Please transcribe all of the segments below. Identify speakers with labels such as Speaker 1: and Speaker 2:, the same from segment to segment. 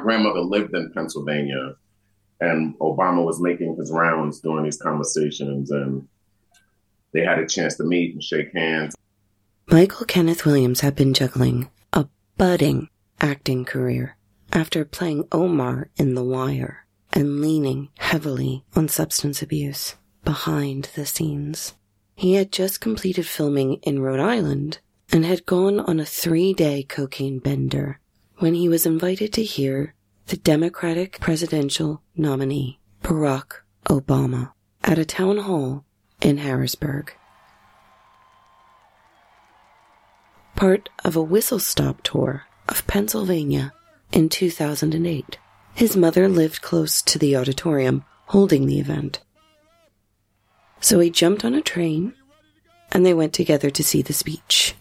Speaker 1: grandmother lived in Pennsylvania, and Obama was making his rounds during these conversations, and they had a chance to meet and shake hands.
Speaker 2: Michael Kenneth Williams had been juggling a budding acting career after playing Omar in The Wire and leaning heavily on substance abuse behind the scenes. He had just completed filming in Rhode Island and had gone on a 3-day cocaine bender when he was invited to hear the Democratic presidential nominee, Barack Obama, at a town hall in Harrisburg. Part of a whistle-stop tour of Pennsylvania in 2008. His mother lived close to the auditorium holding the event. So he jumped on a train, and they went together to see the speech.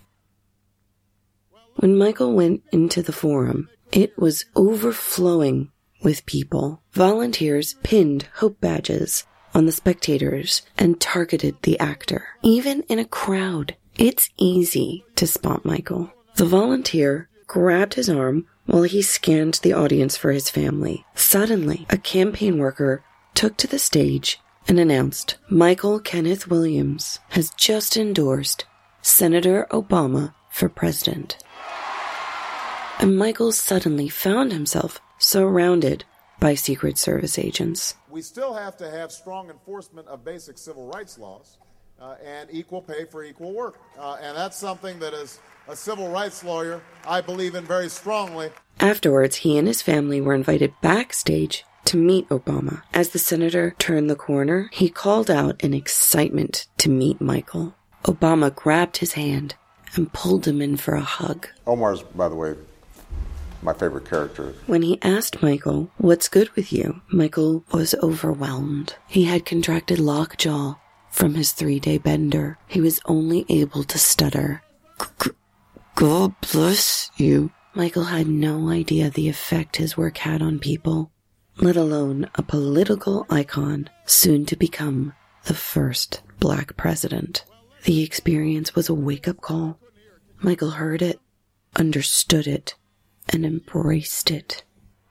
Speaker 2: When Michael went into the forum, it was overflowing with people. Volunteers pinned hope badges on the spectators and targeted the actor. Even in a crowd, it's easy to spot Michael. The volunteer grabbed his arm while he scanned the audience for his family. Suddenly, a campaign worker took to the stage and announced, Michael Kenneth Williams has just endorsed Senator Obama for president. And Michael suddenly found himself surrounded by Secret Service agents.
Speaker 3: We still have to have strong enforcement of basic civil rights laws and equal pay for equal work. And that's something that, as a civil rights lawyer, I believe in very strongly.
Speaker 2: Afterwards, he and his family were invited backstage to meet Obama. As the senator turned the corner, he called out in excitement to meet Michael. Obama grabbed his hand and pulled him in for a hug.
Speaker 3: Omar's, by the way, my favorite character.
Speaker 2: When he asked Michael, what's good with you? Michael was overwhelmed. He had contracted lockjaw from his 3-day bender. He was only able to stutter, God bless you. Michael had no idea the effect his work had on people, let alone a political icon soon to become the first black president. The experience was a wake-up call. Michael heard it, understood it, and embraced it.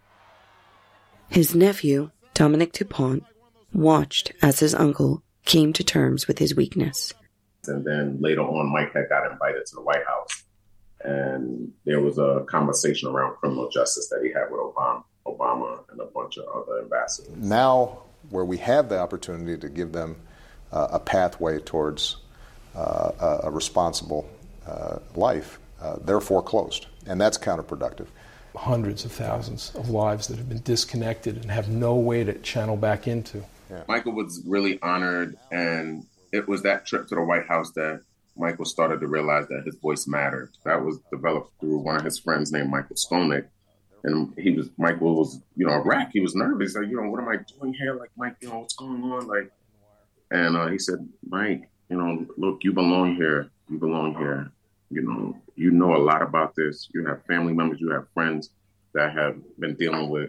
Speaker 2: His nephew, Dominic DuPont, watched as his uncle came to terms with his weakness.
Speaker 1: And then later on, Mike had got invited to the White House. And there was a conversation around criminal justice that he had with Obama and a bunch of other ambassadors.
Speaker 3: Now, where we have the opportunity to give them a pathway towards a responsible life, they're foreclosed. And that's counterproductive.
Speaker 4: Hundreds of thousands of lives that have been disconnected and have no way to channel back into.
Speaker 1: Yeah. Michael was really honored, and it was that trip to the White House that Michael started to realize that his voice mattered. That was developed through one of his friends named Michael Skolnick. And Michael was, a wreck. He was nervous. Like, what am I doing here? Like, Mike, what's going on? Like, and he said, Mike, look, you belong here. You belong here. You know a lot about this. You have family members, you have friends that have been dealing with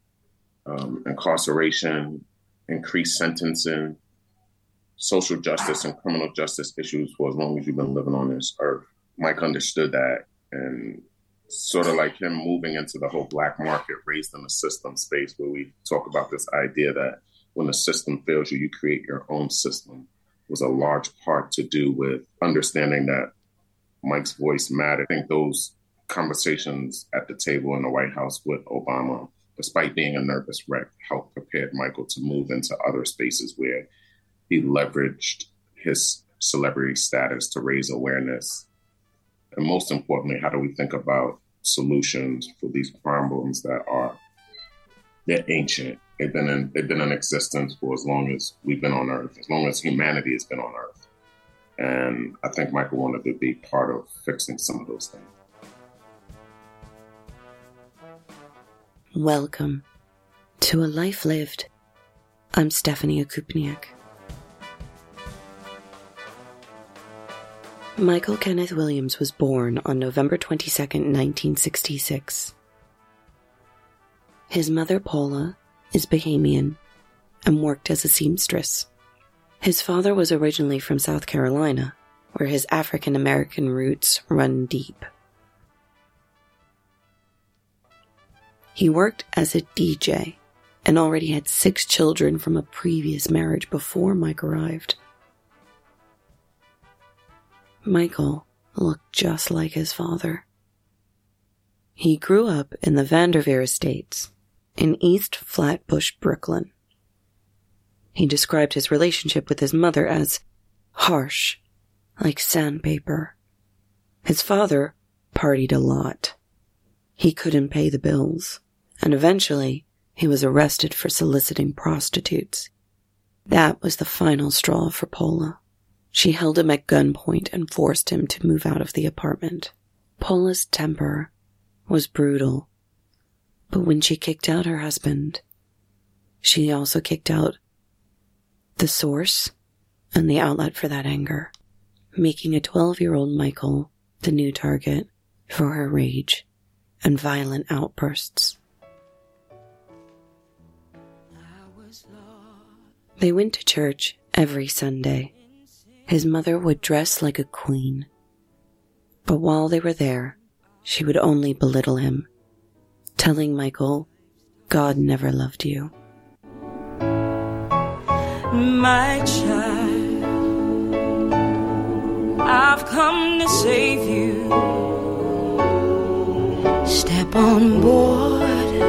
Speaker 1: incarceration, increased sentencing, social justice and criminal justice issues for as long as you've been living on this earth. Mike understood that, and sort of like him moving into the whole black market, raised in a system space where we talk about this idea that when the system fails you, you create your own system, was a large part to do with understanding that Mike's voice mattered. I think those conversations at the table in the White House with Obama, despite being a nervous wreck, helped prepare Michael to move into other spaces where he leveraged his celebrity status to raise awareness. And most importantly, how do we think about solutions for these problems they're ancient. They've been in existence for as long as we've been on Earth, as long as humanity has been on Earth. And I think Michael wanted to be part of fixing some of those things.
Speaker 2: Welcome to A Life Lived. I'm Stephanie Okupniak. Michael Kenneth Williams was born on November 22nd, 1966. His mother, Paula, is Bahamian and worked as a seamstress. His father was originally from South Carolina, where his African-American roots run deep. He worked as a DJ and already had 6 children from a previous marriage before Mike arrived. Michael looked just like his father. He grew up in the Vanderveer Estates in East Flatbush, Brooklyn. He described his relationship with his mother as harsh, like sandpaper. His father partied a lot. He couldn't pay the bills, and eventually he was arrested for soliciting prostitutes. That was the final straw for Paula. She held him at gunpoint and forced him to move out of the apartment. Paula's temper was brutal, but when she kicked out her husband, she also kicked out the source and the outlet for that anger, making a 12-year-old Michael the new target for her rage and violent outbursts. They went to church every Sunday. His mother would dress like a queen. But while they were there, she would only belittle him, telling Michael, God never loved you.
Speaker 5: My child, I've come to save you. Step on board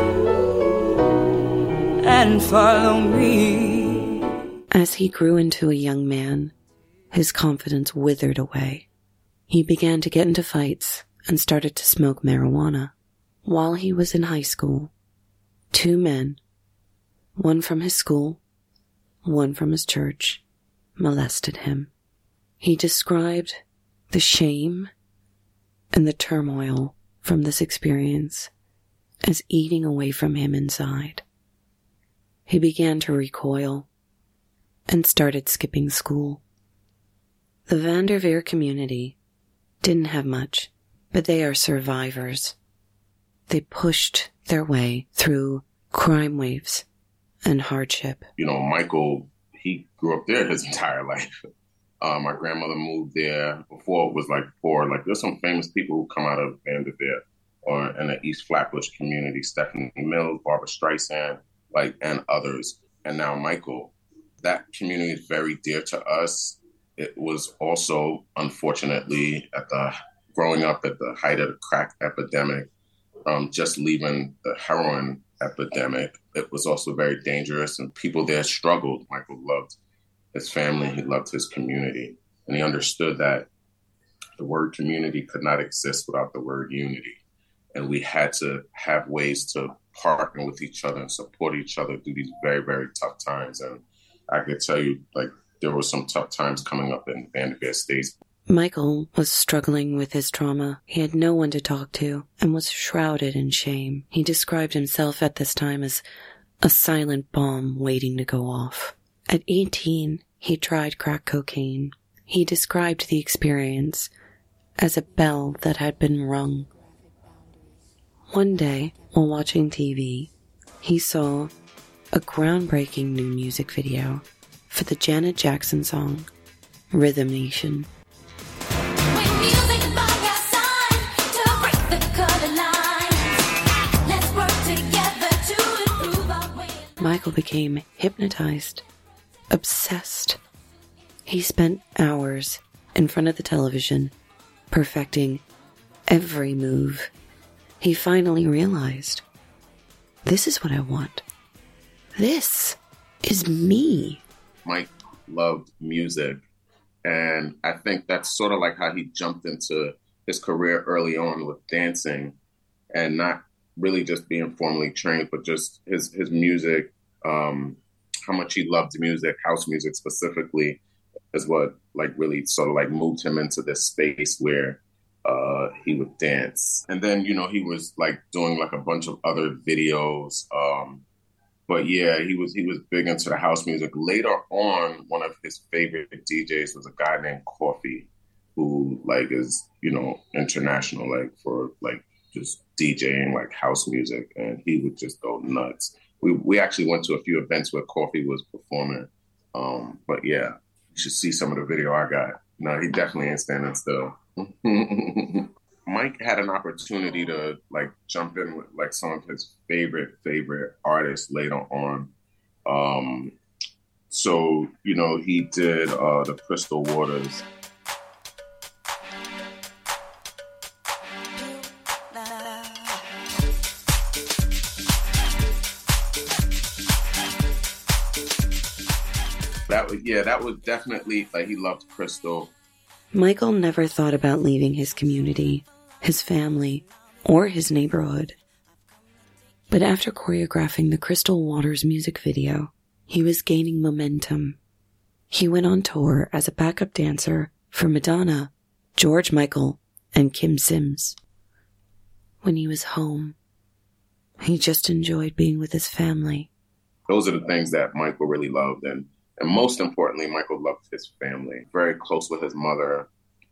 Speaker 5: and follow me.
Speaker 2: As he grew into a young man, his confidence withered away. He began to get into fights and started to smoke marijuana. While he was in high school, 2 men, one from his school, one from his church, molested him. He described the shame and the turmoil from this experience as eating away from him inside. He began to recoil and started skipping school. The Vanderveer community didn't have much, but they are survivors. They pushed their way through crime waves and hardship.
Speaker 1: Michael, he grew up there his entire life. My grandmother moved there before it was poor. There's some famous people who come out of Vanderveer or in the East Flatbush community, Stephanie Mills, Barbara Streisand, and others. And now Michael, that community is very dear to us. It was also, unfortunately, growing up at the height of the crack epidemic, just leaving the heroin epidemic, it was also very dangerous, and people there struggled. Michael loved his family, he loved his community, and he understood that the word community could not exist without the word unity. And we had to have ways to partner with each other and support each other through these very, very tough times. And I could tell you, there were some tough times coming up in Vanderveer Estates.
Speaker 2: Michael was struggling with his trauma. He had no one to talk to and was shrouded in shame. He described himself at this time as a silent bomb waiting to go off. At 18, he tried crack cocaine. He described the experience as a bell that had been rung. One day, while watching TV, he saw a groundbreaking new music video for the Janet Jackson song, Rhythm Nation. Michael became hypnotized, obsessed. He spent hours in front of the television, perfecting every move. He finally realized, this is what I want. This is me.
Speaker 1: Mike loved music, and I think that's sort of how he jumped into his career early on with dancing, and not really just being formally trained, but just his music, how much he loved music, house music specifically, is what really sort of moved him into this space where he would dance. And then, he was doing a bunch of other videos. But yeah, he was big into the house music. Later on, one of his favorite DJs was a guy named Coffee, who is, international, for just DJing house music, and he would just go nuts. We actually went to a few events where Coffee was performing. But yeah, you should see some of the video I got. No, he definitely ain't standing still. Mike had an opportunity to like jump in with like some of his favorite artists later on. So, you know, he did the Crystal Waters. That was definitely, like, he loved Crystal.
Speaker 2: Michael never thought about leaving his community, his family, or his neighborhood. But after choreographing the Crystal Waters music video, he was gaining momentum. He went on tour as a backup dancer for Madonna, George Michael, and Kim Sims. When he was home, he just enjoyed being with his family.
Speaker 1: Those are the things that Michael really loved. And most importantly, Michael loved his family. Very close with his mother.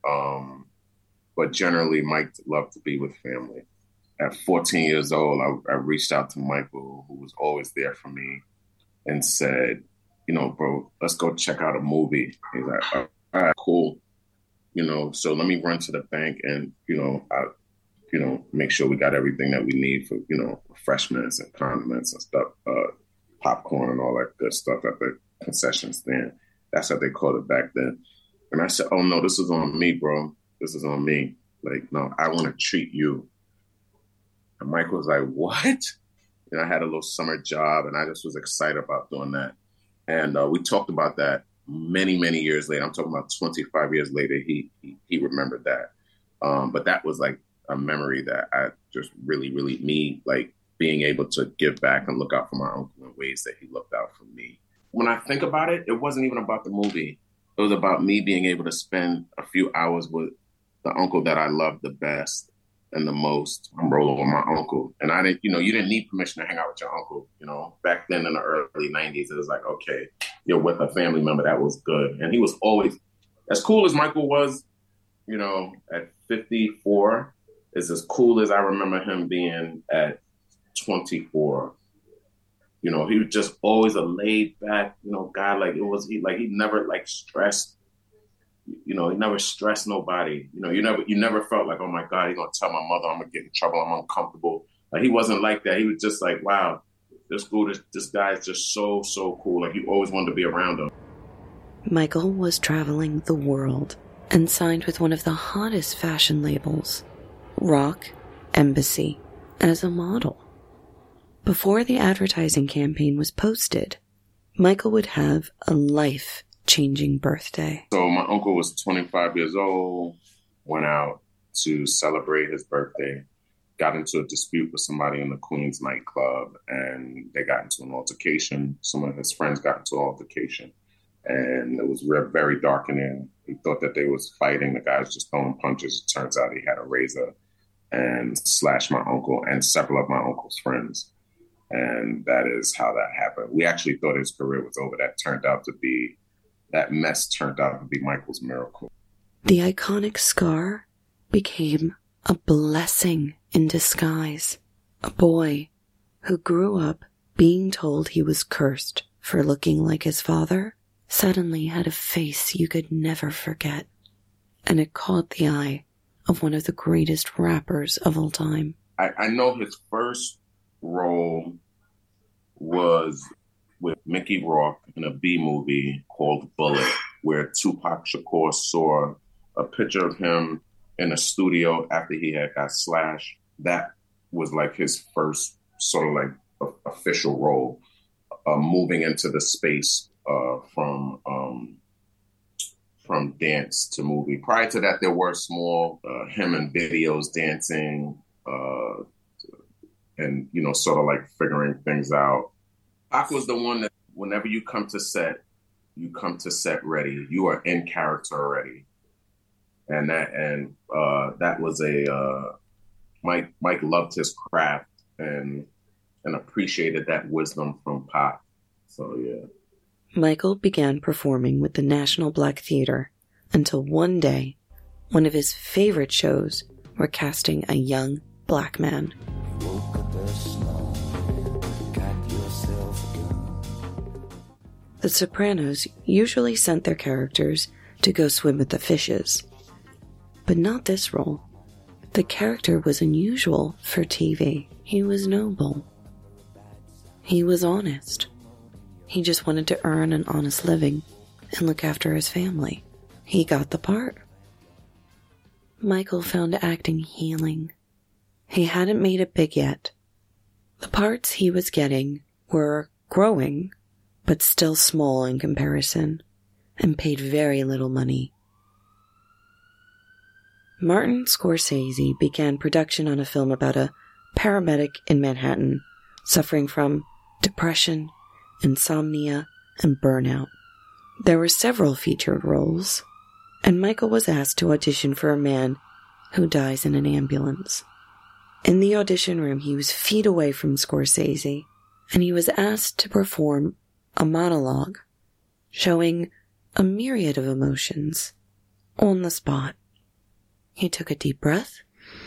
Speaker 1: But generally, Mike loved to be with family. At 14 years old, I reached out to Michael, who was always there for me, and said, you know, bro, let's go check out a movie. He's like, all right, cool. You know, so let me run to the bank and, make sure we got everything that we need for, you know, refreshments and condiments and stuff, popcorn and all that good stuff at the concession stand. That's what they called it back then. And I said, oh, no, this is on me, bro. This is on me. Like, no, I want to treat you. And Mike was like, what? And I had a little summer job, and I just was excited about doing that. And we talked about that many, many years later. I'm talking about 25 years later, he remembered that. But that was like a memory that I just really, really need, like being able to give back and look out for my uncle in ways that he looked out for me. When I think about it, it wasn't even about the movie. It was about me being able to spend a few hours with the uncle that I loved the best and the most. I'm rolling with my uncle. And I didn't, you didn't need permission to hang out with your uncle. Back then in the early 90s, it was like, okay, you're with a family member. That was good. And he was always, as cool as Michael was, at 54, is as cool as I remember him being at 24. He was just always a laid back, guy. He never stressed. He never stressed nobody. You never felt like, oh my God, he's gonna tell my mother I'm gonna get in trouble, I'm uncomfortable. Like, he wasn't like that. He was just like, wow, this guy is just so cool. Like, you always wanted to be around him.
Speaker 2: Michael was traveling the world and signed with one of the hottest fashion labels, Rock Embassy, as a model. Before the advertising campaign was posted, Michael would have a life-changing birthday.
Speaker 1: So my uncle was 25 years old, went out to celebrate his birthday, got into a dispute with somebody in the Queens nightclub, and they got into an altercation. Some of his friends got into an altercation, and it was very dark in there. He thought that they was fighting. The guys just throwing punches. It turns out he had a razor and slashed my uncle and several of my uncle's friends. And that is how that happened. We actually thought his career was over. That mess turned out to be Michael's miracle.
Speaker 2: The iconic scar became a blessing in disguise. A boy who grew up being told he was cursed for looking like his father suddenly had a face you could never forget. And it caught the eye of one of the greatest rappers of all time.
Speaker 1: I know his first role was with Mickey Rourke in a B movie called Bullet, where Tupac Shakur saw a picture of him in a studio after he had got slashed. That was like his first sort of like official role, moving into the space from dance to movie. Prior to that, there were small him in videos dancing, and, sort of like figuring things out. Pac was the one that whenever you come to set ready. You are in character already. And that was Mike loved his craft and appreciated that wisdom from Pac. So, yeah.
Speaker 2: Michael began performing with the National Black Theater until one day, one of his favorite shows were casting a young black man. The Sopranos usually sent their characters to go swim with the fishes. But not this role. The character was unusual for TV. He was noble. He was honest. He just wanted to earn an honest living and look after his family. He got the part. Michael found acting healing. He hadn't made it big yet. The parts he was getting were growing, but still small in comparison, and paid very little money. Martin Scorsese began production on a film about a paramedic in Manhattan suffering from depression, insomnia, and burnout. There were several featured roles, and Michael was asked to audition for a man who dies in an ambulance. In the audition room, he was feet away from Scorsese, and he was asked to perform a monologue showing a myriad of emotions on the spot. He took a deep breath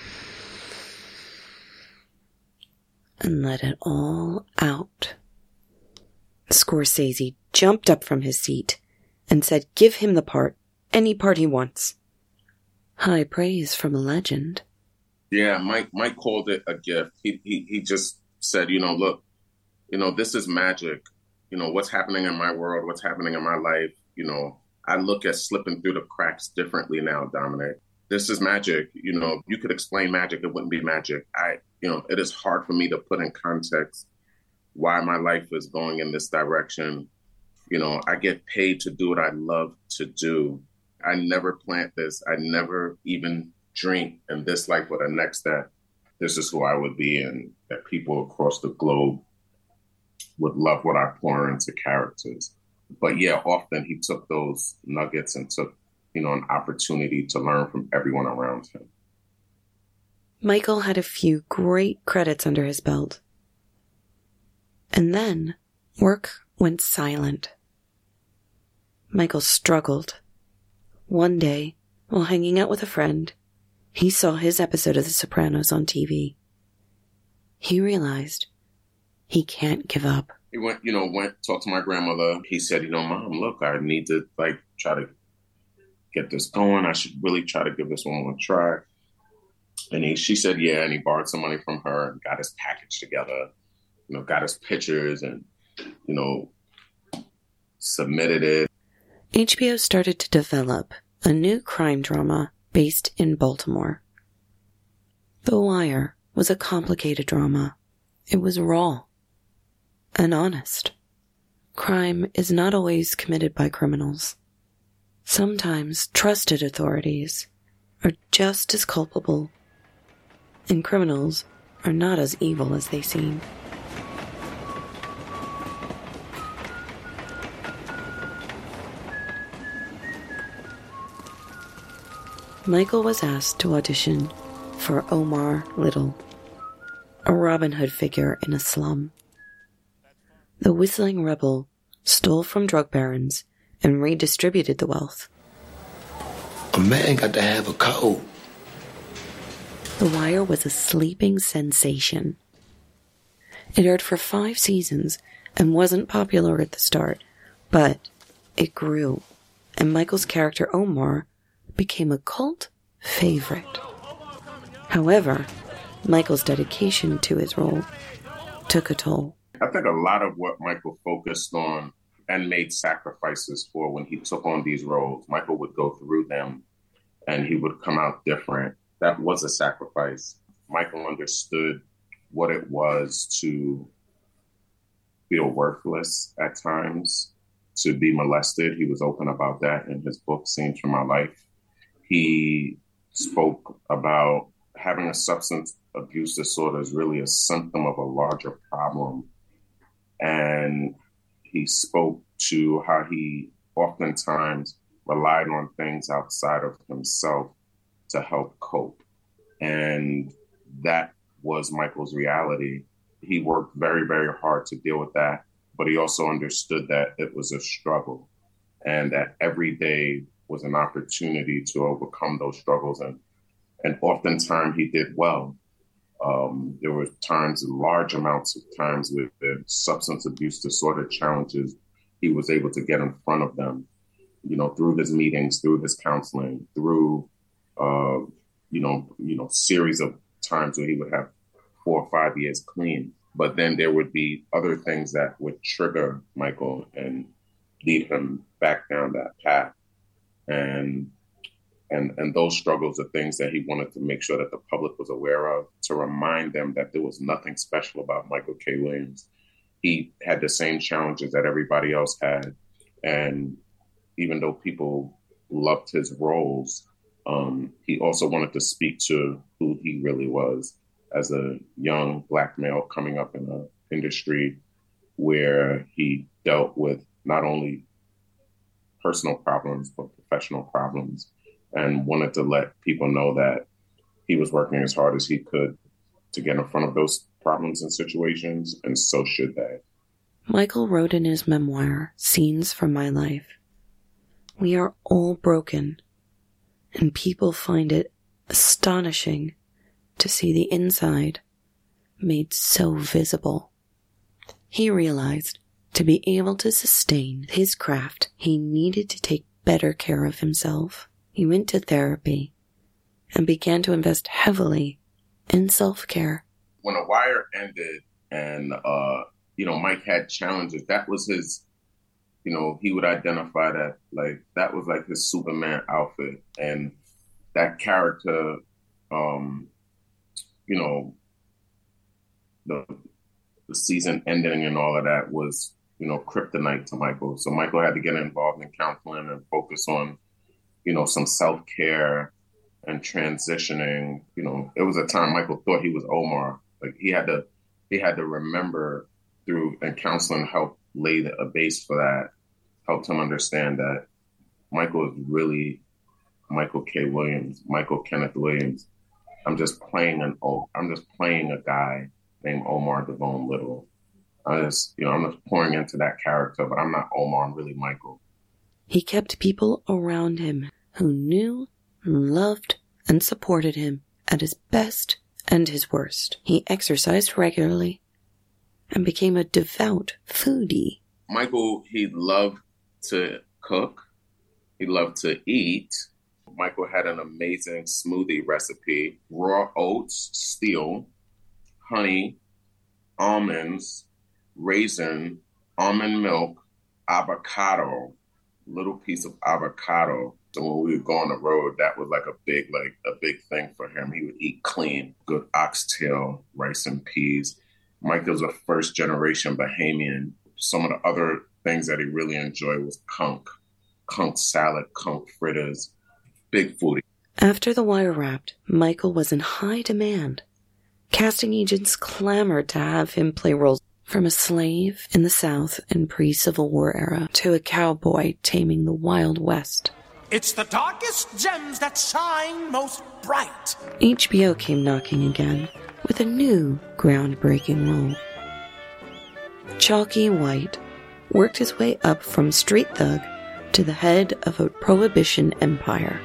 Speaker 2: and let it all out. Scorsese jumped up from his seat and said, "Give him the part, any part he wants." High praise from a legend.
Speaker 1: Yeah, Mike called it a gift. He just said, look, this is magic. What's happening in my world, what's happening in my life. I look at slipping through the cracks differently now, Dominic. This is magic. You could explain magic, it wouldn't be magic. It is hard for me to put in context why my life is going in this direction. I get paid to do what I love to do. I never planned this. I never even dreamed in this life or the next that this is who I would be, and that people across the globe would love what I pour into characters. But yeah, often he took those nuggets and took, an opportunity to learn from everyone around him.
Speaker 2: Michael had a few great credits under his belt. And then work went silent. Michael struggled. One day, while hanging out with a friend, he saw his episode of The Sopranos on TV. He realized he can't give up.
Speaker 1: He went, talked to my grandmother. He said, Mom, look, I need to try to get this going. I should really try to give this one a try. And she said, yeah, and he borrowed some money from her and got his package together, got his pictures and, submitted it.
Speaker 2: HBO started to develop a new crime drama based in Baltimore. The Wire was a complicated drama. It was raw and honest. Crime is not always committed by criminals. Sometimes trusted authorities are just as culpable, and criminals are not as evil as they seem. Michael was asked to audition for Omar Little, a Robin Hood figure in a slum. The whistling rebel stole from drug barons and redistributed the wealth.
Speaker 6: A man got to have a code.
Speaker 2: The Wire was a sleeping sensation. It aired for 5 seasons and wasn't popular at the start, but it grew, and Michael's character Omar became a cult favorite. However, Michael's dedication to his role took a toll.
Speaker 1: I think a lot of what Michael focused on and made sacrifices for when he took on these roles, Michael would go through them and he would come out different. That was a sacrifice. Michael understood what it was to feel worthless at times, to be molested. He was open about that in his book, Scenes from My Life. He spoke about having a substance abuse disorder is really a symptom of a larger problem. And he spoke to how he oftentimes relied on things outside of himself to help cope. And that was Michael's reality. He worked very, very hard to deal with that, but he also understood that it was a struggle and that every day was an opportunity to overcome those struggles. And oftentimes he did well. There were times, large amounts of times with the substance abuse disorder challenges, he was able to get in front of them, through his meetings, through his counseling, through series of times where he would have 4 or 5 years clean. But then there would be other things that would trigger Michael and lead him back down that path. And those struggles are things that he wanted to make sure that the public was aware of, to remind them that there was nothing special about Michael K. Williams. He had the same challenges that everybody else had. And even though people loved his roles, he also wanted to speak to who he really was as a young Black male coming up in an industry where he dealt with not only personal problems, but professional problems, and wanted to let people know that he was working as hard as he could to get in front of those problems and situations, and so should they.
Speaker 2: Michael wrote in his memoir, Scenes from My Life, "We are all broken, and people find it astonishing to see the inside made so visible." He realized to be able to sustain his craft, he needed to take better care of himself. He went to therapy and began to invest heavily in self-care.
Speaker 1: When The Wire ended and, Mike had challenges, that was his, he would identify that, that was like his Superman outfit. And that character, the season ending and all of that was, kryptonite to Michael. So Michael had to get involved in counseling and focus on, some self-care and transitioning. It was a time Michael thought he was Omar. Like he had to remember through, and counseling helped lay a base for that, helped him understand that Michael is really Michael K. Williams, Michael Kenneth Williams. I'm just playing a guy named Omar Devone Little. I'm just pouring into that character, but I'm not Omar, I'm really Michael.
Speaker 2: He kept people around him who knew, loved, and supported him at his best and his worst. He exercised regularly and became a devout foodie.
Speaker 1: Michael, he loved to cook. He loved to eat. Michael had an amazing smoothie recipe: raw oats, steel, honey, almonds, raisin, almond milk, avocado, little piece of avocado. So when we would go on the road, that was like a big thing for him. He would eat clean, good oxtail, rice and peas. Michael's a first generation Bahamian. Some of the other things that he really enjoyed was conch salad, conch fritters, big foodie.
Speaker 2: After The Wire wrapped, Michael was in high demand. Casting agents clamored to have him play roles from a slave in the South in pre-Civil War era to a cowboy taming the Wild West.
Speaker 7: It's the darkest gems that shine most bright.
Speaker 2: HBO came knocking again with a new groundbreaking role. Chalky White worked his way up from street thug to the head of a prohibition empire.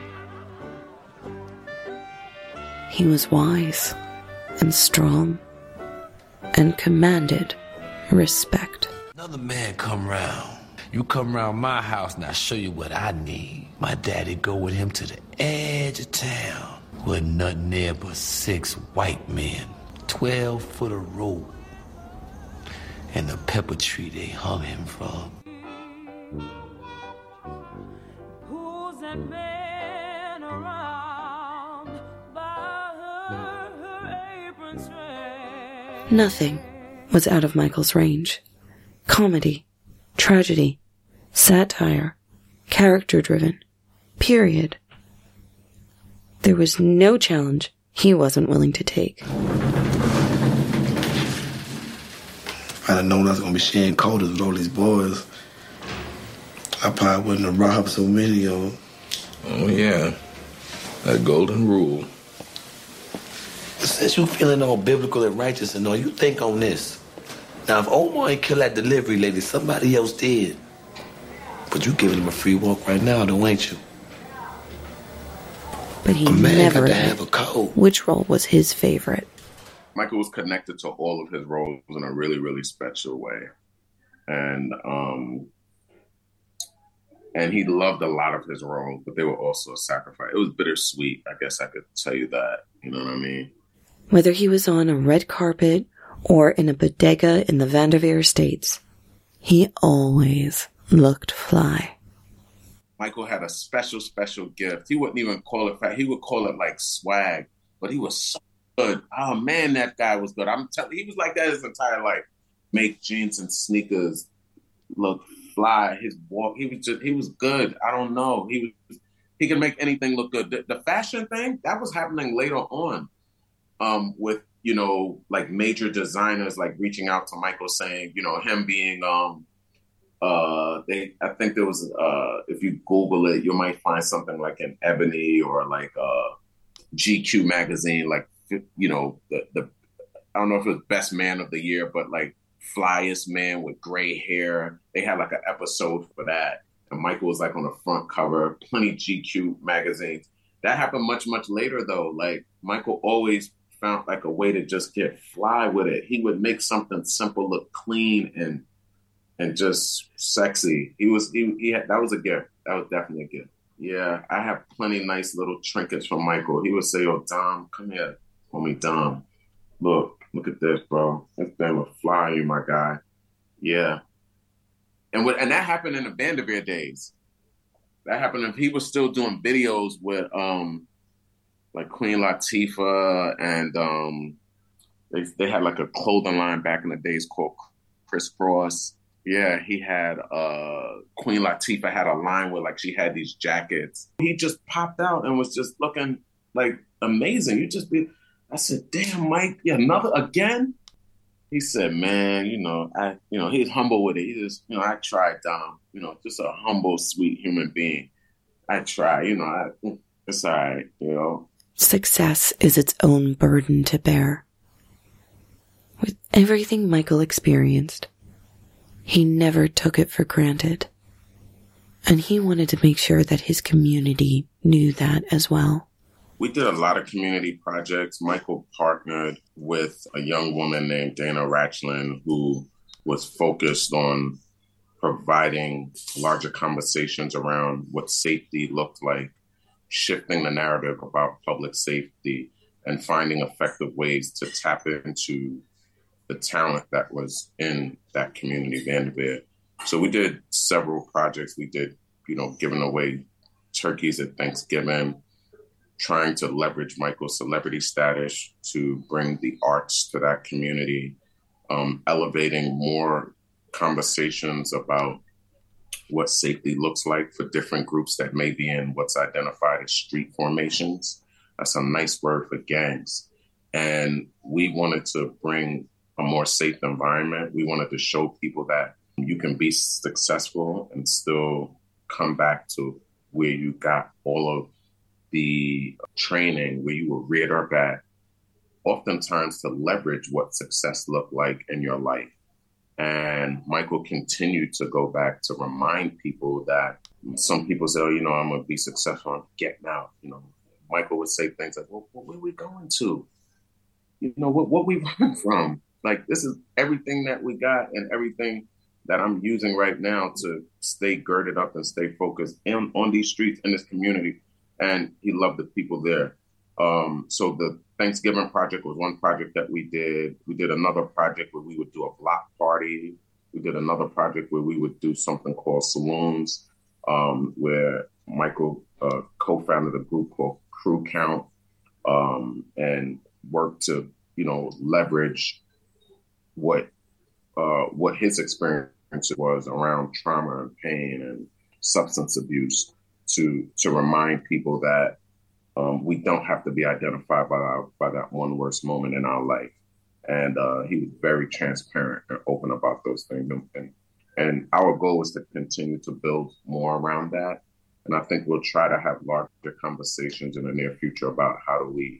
Speaker 2: He was wise and strong and commanded respect.
Speaker 6: Another man come round. You come round my house and I show you what I need. My daddy go with him to the edge of town with nothing there but 6 white men, 12 foot of rope, and the pepper tree they hung him from.
Speaker 5: Who's that man around by her apron string?
Speaker 2: Nothing was out of Michael's range. Comedy, tragedy, satire, character-driven, period. There was no challenge he wasn't willing to take.
Speaker 6: If I'd have known I was going to be sharing quotas with all these boys, I probably wouldn't have robbed so many of them.
Speaker 8: Oh, yeah. That golden rule.
Speaker 6: Since you feeling all biblical and righteous and all, you think on this. Now, if Omar ain't killed that delivery lady, somebody else did. But you giving him a free walk right now, though, ain't you?
Speaker 2: But he
Speaker 6: a man
Speaker 2: never
Speaker 6: got to
Speaker 2: admitted
Speaker 6: have a code.
Speaker 2: which role was his favorite.
Speaker 1: Michael was connected to all of his roles in a really, really special way. And And he loved a lot of his roles, but they were also a sacrifice. It was bittersweet, I guess I could tell you that. You know what I mean?
Speaker 2: Whether he was on a red carpet or in a bodega in the Vanderveer Estates, he always looked fly.
Speaker 1: Michael had a special gift. He wouldn't even call it fat. He would call it like swag, but he was so good. Oh man, that guy was good. I'm telling you, he was like that his entire life. Make jeans and sneakers look fly. His walk, he was good. I don't know. He can make anything look good. The fashion thing, that was happening later on, with, you know, like major designers like reaching out to Michael saying, you know, him being I think there was if you Google it, you might find something like an Ebony or like GQ magazine, like, you know, the I don't know if it was best man of the year, but like flyest man with gray hair. They had like an episode for that. And Michael was like on the front cover, plenty GQ magazines. That happened much later though. Like Michael always found like a way to just get fly with it. He would make something simple look clean and just sexy. He had, that was a gift. That was definitely a gift. Yeah, I have plenty nice little trinkets from Michael. He would say, "Oh, Dom, come here. Call me Dom. Look at this, bro. This thing will fly you, my guy." Yeah. And that happened in the Vanderveer days. That happened if he was still doing videos with like Queen Latifah, and they had like a clothing line back in the days called Criss Cross. Yeah, he had Queen Latifah had a line where like she had these jackets. He just popped out and was just looking like amazing. I said, "Damn, Mike, yeah, another again?" He said, "Man, he's humble with it. He just, I tried, Dom. Just a humble, sweet human being. I try, it's all right,
Speaker 2: Success is its own burden to bear. With everything Michael experienced, he never took it for granted. And he wanted to make sure that his community knew that as well.
Speaker 1: We did a lot of community projects. Michael partnered with a young woman named Dana Ratchlin, who was focused on providing larger conversations around what safety looked like, shifting the narrative about public safety, and finding effective ways to tap into the talent that was in that community, Vanderveer. So we did several projects. We did, giving away turkeys at Thanksgiving, trying to leverage Michael's celebrity status to bring the arts to that community, elevating more conversations about what safety looks like for different groups that may be in what's identified as street formations. That's a nice word for gangs. And we wanted to bring a more safe environment. We wanted to show people that you can be successful and still come back to where you got all of the training, where you were reared up at, oftentimes to leverage what success looked like in your life. And Michael continued to go back to remind people that some people say, I'm going to be successful and getting out. Michael would say things like, well, where are we going to? What we run from? Like, this is everything that we got and everything that I'm using right now to stay girded up and stay focused on these streets in this community. And he loved the people there. So the Thanksgiving project was one project that we did. We did another project where we would do a block party. We did another project where we would do something called Saloons, where Michael co-founded a group called Crew Count, and worked to, leverage what his experience was around trauma and pain and substance abuse to remind people that we don't have to be identified by that one worst moment in our life. And he was very transparent and open about those things. And our goal is to continue to build more around that. And I think we'll try to have larger conversations in the near future about how do we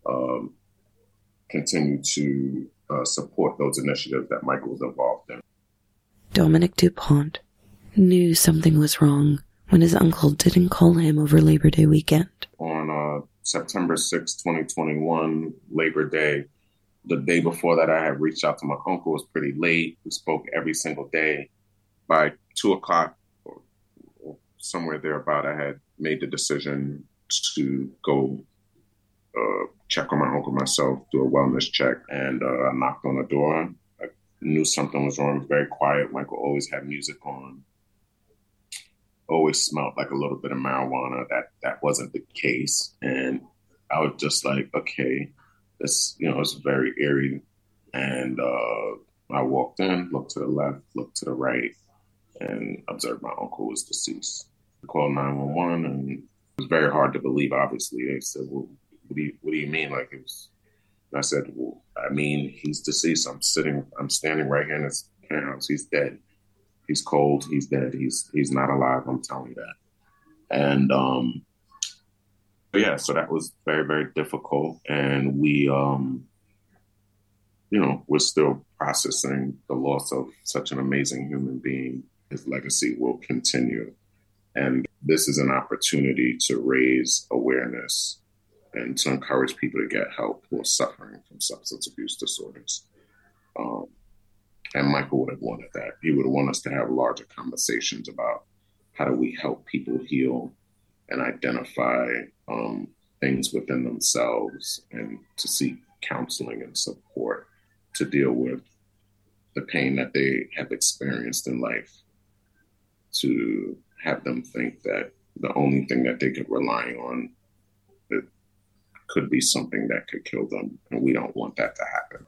Speaker 1: continue to support those initiatives that Michael was involved in.
Speaker 2: Dominic DuPont knew something was wrong when his uncle didn't call him over Labor Day weekend.
Speaker 1: On September 6, 2021, Labor Day, the day before that, I had reached out to my uncle. It was pretty late. We spoke every single day. By 2 o'clock, or somewhere thereabout, I had made the decision to go check on my uncle myself, do a wellness check, and I knocked on the door. I knew something was wrong. It was very quiet. Michael always had music on. Always smelled like a little bit of marijuana. That wasn't the case. And I was just like, okay, this, it's very eerie. And I walked in, looked to the left, looked to the right, and observed my uncle was deceased. I called 911, and it was very hard to believe, obviously. They said, well, what do you mean? Like, it was, and I said, well, I mean, he's deceased. I'm standing right here in his penthouse. He's dead. He's cold. He's dead. He's not alive. I'm telling you that. And yeah, so that was very, very difficult. And we, we're still processing the loss of such an amazing human being. His legacy will continue. And this is an opportunity to raise awareness and to encourage people to get help who are suffering from substance abuse disorders. And Michael would have wanted that. He would have wanted us to have larger conversations about how do we help people heal and identify things within themselves and to seek counseling and support to deal with the pain that they have experienced in life, to have them think that the only thing that they could rely on it could be something that could kill them. And we don't want that to happen.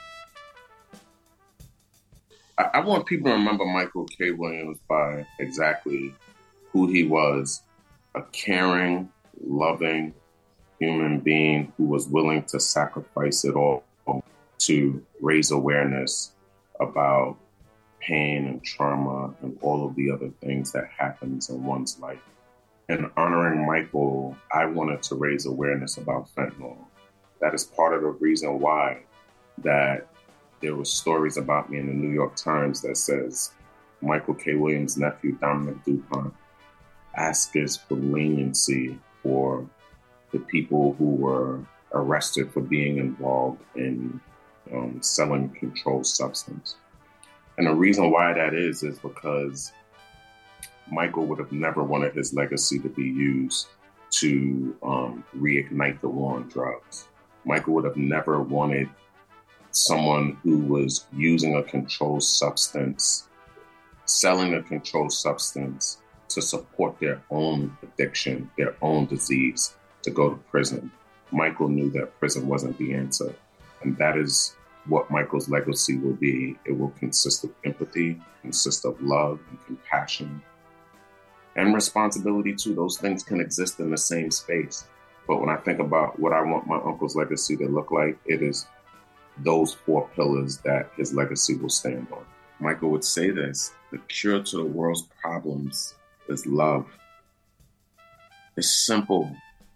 Speaker 1: I want people to remember Michael K. Williams by exactly who he was, a caring, loving human being who was willing to sacrifice it all to raise awareness about pain and trauma and all of the other things that happens in one's life. In honoring Michael, I wanted to raise awareness about fentanyl. That is part of the reason why that there were stories about me in the New York Times that says Michael K. Williams' nephew, Dominic DuPont, asks for leniency for the people who were arrested for being involved in selling controlled substance. And the reason why that is because Michael would have never wanted his legacy to be used to reignite the war on drugs. Michael would have never wanted someone who was using a controlled substance, selling a controlled substance to support their own addiction, their own disease, to go to prison. Michael knew that prison wasn't the answer. And that is what Michael's legacy will be. It will consist of empathy, consist of love and compassion, and responsibility too. Those things can exist in the same space. But when I think about what I want my uncle's legacy to look like, it is those four pillars that his legacy will stand on. Michael would say this: the cure to the world's problems is love. It's simple.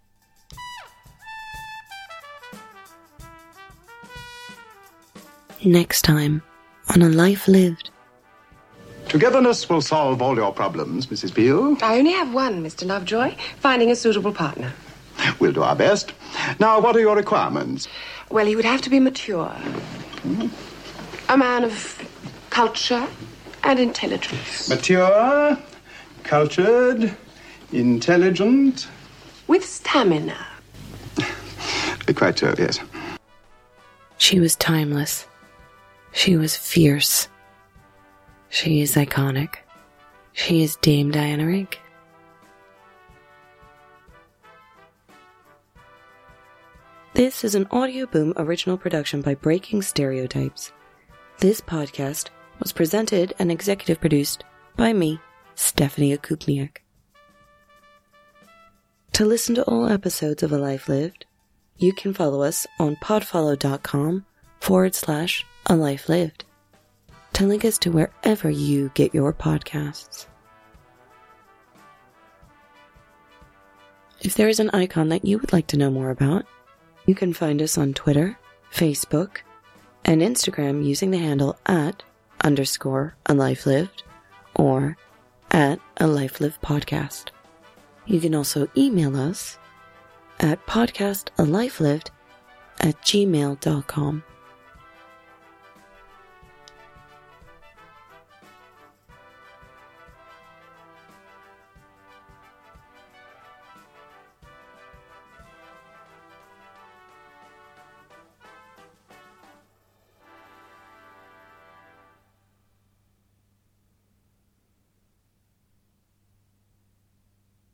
Speaker 2: Next time on A Life Lived.
Speaker 9: Togetherness will solve all your problems, Mrs. Beale.
Speaker 10: I only have one, Mr. Lovejoy: finding a suitable partner.
Speaker 9: We'll do our best. Now, what are your requirements?
Speaker 10: Well, he would have to be mature. A man of culture and intelligence.
Speaker 9: Mature, cultured, intelligent.
Speaker 10: With stamina.
Speaker 9: Quite so, yes.
Speaker 2: She was timeless. She was fierce. She is iconic. She is Dame Diana Rigg. This is an Audio Boom original production by Breaking Stereotypes. This podcast was presented and executive produced by me, Stephanie Okupniak. To listen to all episodes of A Life Lived, you can follow us on podfollow.com/A Life Lived to link us to wherever you get your podcasts. If there is an icon that you would like to know more about, you can find us on Twitter, Facebook, and Instagram using the handle @_ALifeLived or @ALifeLivedPodcast. You can also email us at podcastalifelived@gmail.com.